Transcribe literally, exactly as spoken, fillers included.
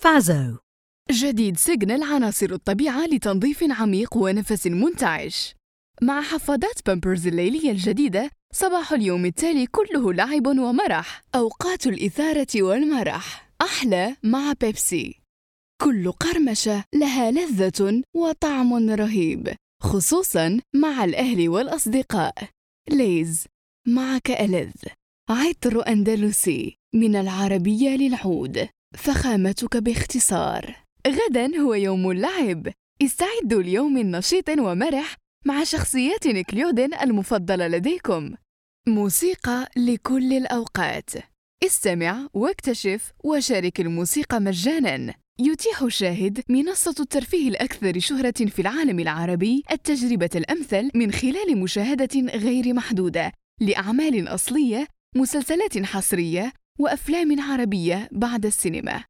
فازو. جديد سجن العناصر الطبيعة لتنظيف عميق ونفس منتعش. مع حفاضات بامبرز الليلية الجديدة، صباح اليوم التالي كله لعب ومرح. أوقات الإثارة والمرح أحلى مع بيبسي. كل قرمشة لها لذة وطعم رهيب، خصوصاً مع الأهل والأصدقاء. ليز، معك ألذ. عطر أندلسي من العربية للعود، فخامتك باختصار. غداً هو يوم اللعب، استعدوا ليوم نشيط ومرح مع شخصيات نيكلودن المفضلة لديكم. موسيقى لكل الأوقات. استمع واكتشف وشارك الموسيقى مجاناً. يتيح شاهد منصة الترفيه الأكثر شهرة في العالم العربي التجربة الأمثل من خلال مشاهدة غير محدودة لأعمال أصلية، مسلسلات حصرية، وأفلام عربية بعد السينما.